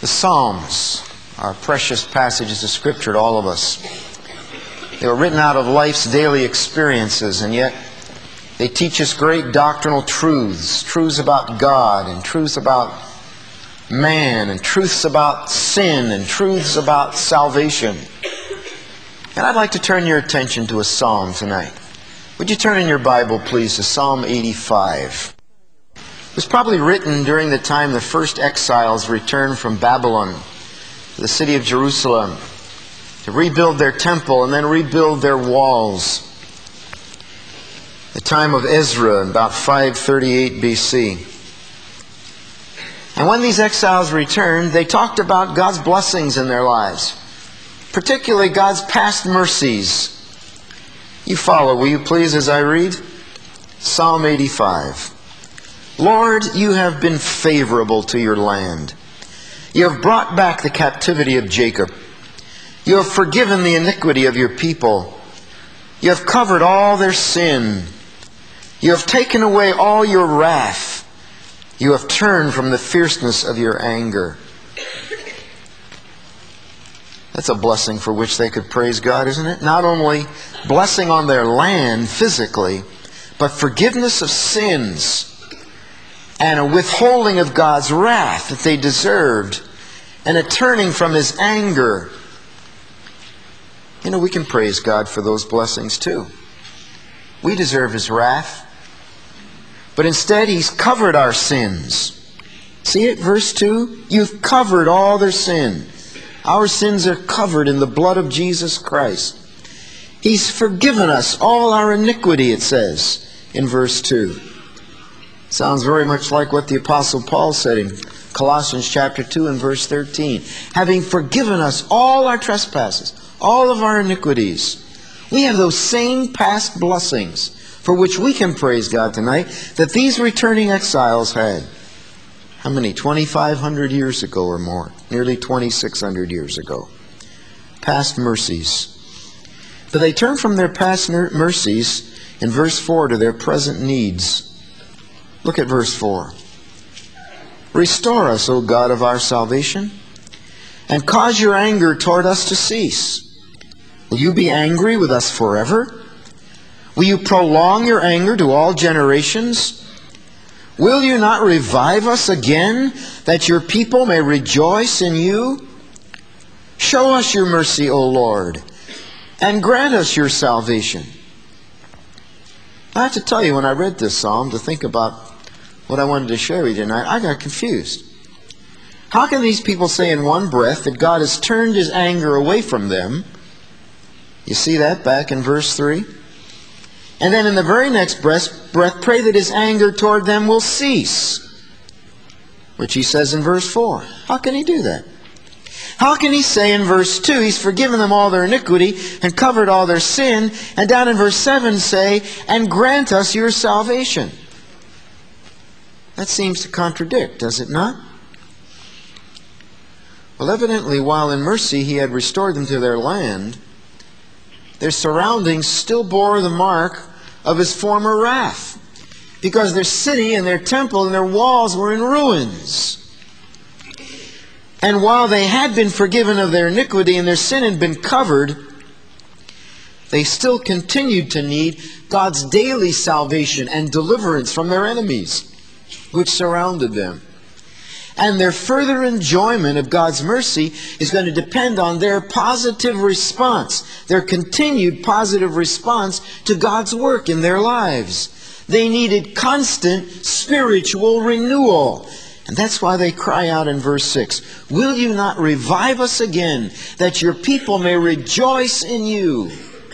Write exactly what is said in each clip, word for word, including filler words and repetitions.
The Psalms are precious passages of Scripture to all of us. They were written out of life's daily experiences, and yet they teach us great doctrinal truths, truths about God, and truths about man, and truths about sin, and truths about salvation. And I'd like to turn your attention to a psalm tonight. Would you turn in your Bible, please, to Psalm eighty-five. It was probably written during the time the first exiles returned from Babylon to the city of Jerusalem to rebuild their temple and then rebuild their walls. The time of Ezra, about five thirty-eight B C. And when these exiles returned, they talked about God's blessings in their lives, particularly God's past mercies. You follow, will you please, as I read? Psalm eighty-five. Lord, you have been favorable to your land. You have brought back the captivity of Jacob. You have forgiven the iniquity of your people. You have covered all their sin. You have taken away all your wrath. You have turned from the fierceness of your anger. That's a blessing for which they could praise God, isn't it? Not only blessing on their land physically, but forgiveness of sins and a withholding of God's wrath that they deserved, and a turning from His anger. You know, we can praise God for those blessings too. We deserve His wrath, but instead He's covered our sins. See it, verse two? You've covered all their sin. Our sins are covered in the blood of Jesus Christ. He's forgiven us all our iniquity, it says in verse two. Sounds very much like what the Apostle Paul said in Colossians chapter two and verse thirteen. Having forgiven us all our trespasses, all of our iniquities. We have those same past blessings for which we can praise God tonight that these returning exiles had. How many? twenty-five hundred years ago or more. Nearly twenty-six hundred years ago. Past mercies. But they turn from their past mercies in verse four to their present needs. Look at verse four. Restore us, O God of our salvation, and cause your anger toward us to cease. Will you be angry with us forever? Will you prolong your anger to all generations? Will you not revive us again, that your people may rejoice in you? Show us your mercy, O Lord, and grant us your salvation. I have to tell you, when I read this psalm, to think about what I wanted to share with you tonight, I got confused. How can these people say in one breath that God has turned His anger away from them? You see that back in verse three? And then in the very next breath, breath pray that His anger toward them will cease, which He says in verse four. How can He do that? How can He say in verse two, He's forgiven them all their iniquity and covered all their sin, and down in verse seven say, and grant us your salvation? That seems to contradict, does it not? Well, evidently, while in mercy He had restored them to their land, their surroundings still bore the mark of His former wrath, because their city and their temple and their walls were in ruins. And while they had been forgiven of their iniquity and their sin had been covered, they still continued to need God's daily salvation and deliverance from their enemies, which surrounded them. And their further enjoyment of God's mercy is going to depend on their positive response, their continued positive response to God's work in their lives. They needed constant spiritual renewal. And that's why they cry out in verse six, will you not revive us again, that your people may rejoice in you?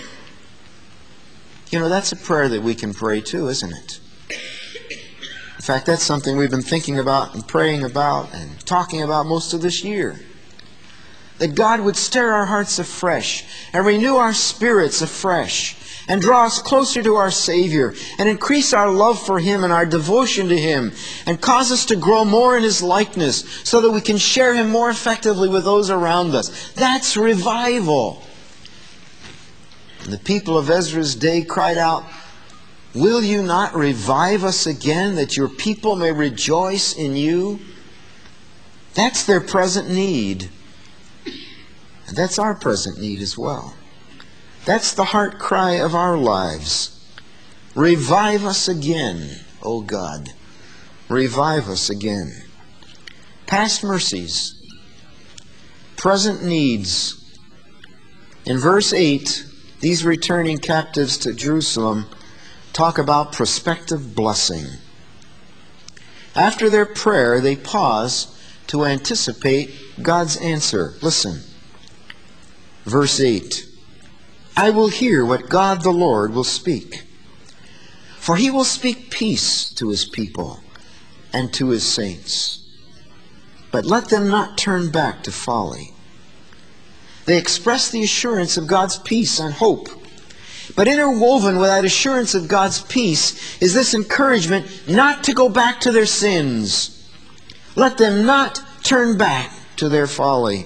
You know, that's a prayer that we can pray too, isn't it? In fact, that's something we've been thinking about and praying about and talking about most of this year. That God would stir our hearts afresh and renew our spirits afresh and draw us closer to our Savior and increase our love for Him and our devotion to Him and cause us to grow more in His likeness so that we can share Him more effectively with those around us. That's revival. And the people of Ezra's day cried out, will you not revive us again, that your people may rejoice in you? That's their present need. And that's our present need as well. That's the heart cry of our lives. Revive us again, O God. Revive us again. Past mercies. Present needs. In verse eight, these returning captives to Jerusalem talk about prospective blessing. After their prayer, they pause to anticipate God's answer. Listen. Verse eight. I will hear what God the Lord will speak. For he will speak peace to his people and to his saints. But let them not turn back to folly. They express the assurance of God's peace and hope. But interwoven with that assurance of God's peace is this encouragement not to go back to their sins. Let them not turn back to their folly.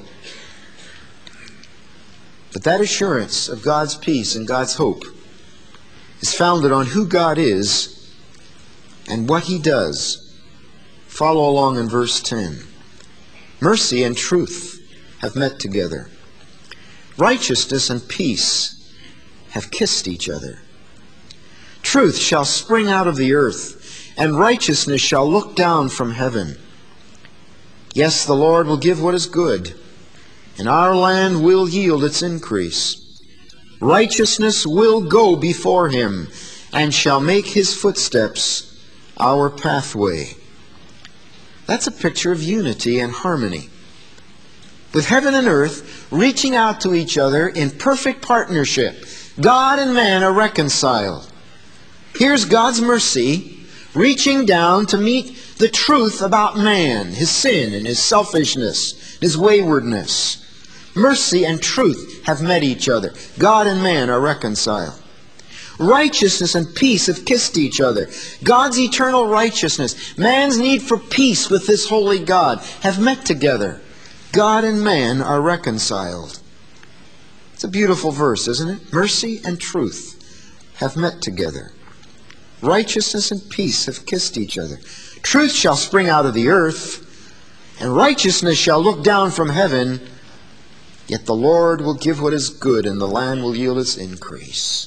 But that assurance of God's peace and God's hope is founded on who God is and what he does. Follow along in verse ten. Mercy and truth have met together. Righteousness and peace have kissed each other. Truth shall spring out of the earth, and righteousness shall look down from heaven. Yes, the Lord will give what is good, and our land will yield its increase. Righteousness will go before him, and shall make his footsteps our pathway. That's a picture of unity and harmony. With heaven and earth reaching out to each other in perfect partnership, God and man are reconciled. Here's God's mercy reaching down to meet the truth about man, his sin and his selfishness, his waywardness. Mercy and truth have met each other. God and man are reconciled. Righteousness and peace have kissed each other. God's eternal righteousness, man's need for peace with this holy God have met together. God and man are reconciled. It's a beautiful verse, isn't it? Mercy and truth have met together. Righteousness and peace have kissed each other. Truth shall spring out of the earth, and righteousness shall look down from heaven. Yet the Lord will give what is good, and the land will yield its increase.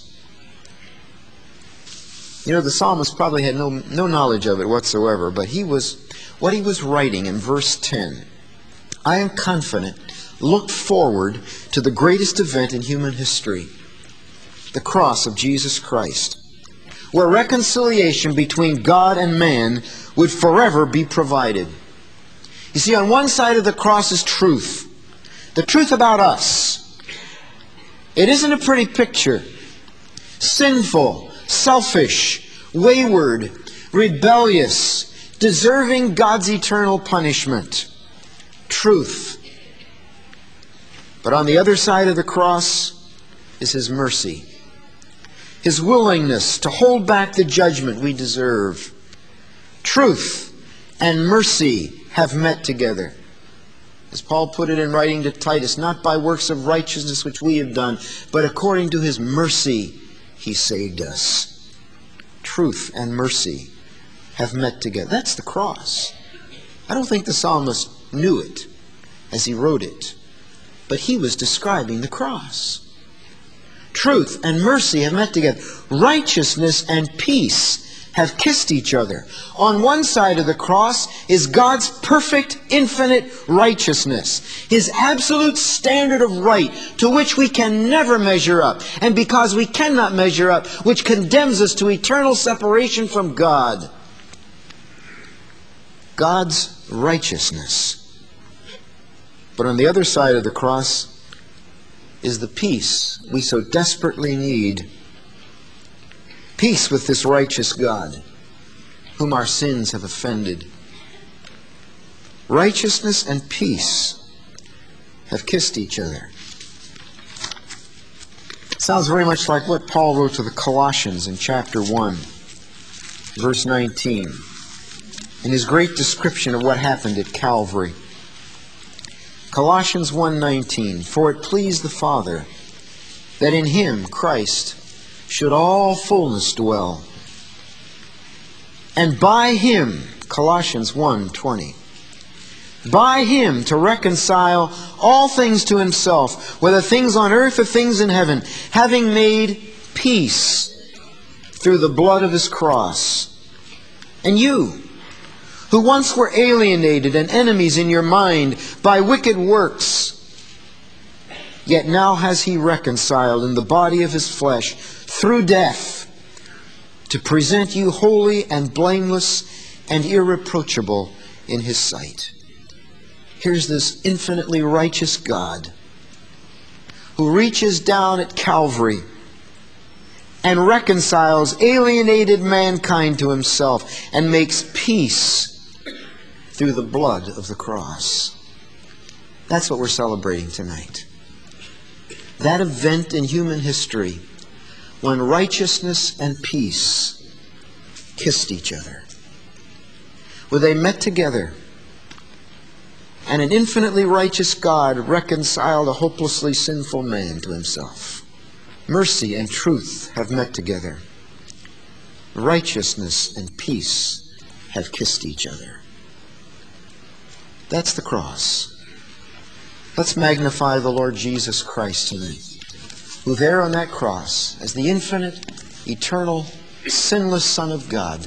You know, the psalmist probably had no, no knowledge of it whatsoever, but he was, what he was writing in verse ten, I am confident, looked forward to the greatest event in human history, the cross of Jesus Christ, where reconciliation between God and man would forever be provided. You see, on one side of the cross is truth. The truth about us. It isn't a pretty picture. Sinful, selfish, wayward, rebellious, deserving God's eternal punishment. Truth. But on the other side of the cross is his mercy. His willingness to hold back the judgment we deserve. Truth and mercy have met together. As Paul put it in writing to Titus, not by works of righteousness which we have done, but according to his mercy he saved us. Truth and mercy have met together. That's the cross. I don't think the psalmist knew it as he wrote it, but he was describing the cross. Truth and mercy have met together. Righteousness and peace have kissed each other. On one side of the cross is God's perfect, infinite righteousness. His absolute standard of right to which we can never measure up. And because we cannot measure up, which condemns us to eternal separation from God. God's righteousness. But on the other side of the cross is the peace we so desperately need. Peace with this righteous God, whom our sins have offended. Righteousness and peace have kissed each other. Sounds very much like what Paul wrote to the Colossians in chapter one, verse nineteen, in his great description of what happened at Calvary. Colossians one nineteen, for it pleased the Father that in him, Christ, should all fullness dwell. And by him, Colossians one twenty, by him to reconcile all things to himself, whether things on earth or things in heaven, having made peace through the blood of his cross. And you, who once were alienated and enemies in your mind by wicked works, yet now has he reconciled in the body of his flesh through death, to present you holy and blameless and irreproachable in his sight. Here's this infinitely righteous God who reaches down at Calvary and reconciles alienated mankind to himself and makes peace through the blood of the cross. That's what we're celebrating tonight. That event in human history when righteousness and peace kissed each other, where they met together and an infinitely righteous God reconciled a hopelessly sinful man to himself. Mercy and truth have met together. Righteousness and peace have kissed each other. That's the cross. Let's magnify the Lord Jesus Christ tonight, who there on that cross, as the infinite, eternal, sinless Son of God,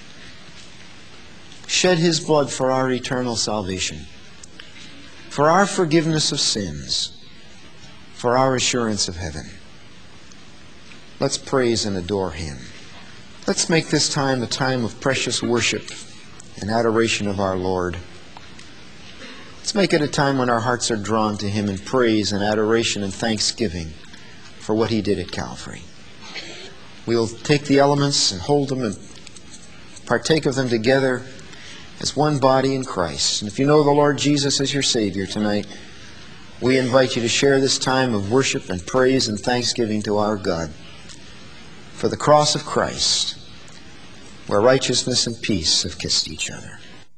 shed his blood for our eternal salvation, for our forgiveness of sins, for our assurance of heaven. Let's praise and adore him. Let's make this time a time of precious worship and adoration of our Lord. Let's make it a time when our hearts are drawn to him in praise and adoration and thanksgiving for what he did at Calvary. We'll take the elements and hold them and partake of them together as one body in Christ. And if you know the Lord Jesus as your Savior tonight, we invite you to share this time of worship and praise and thanksgiving to our God for the cross of Christ, where righteousness and peace have kissed each other.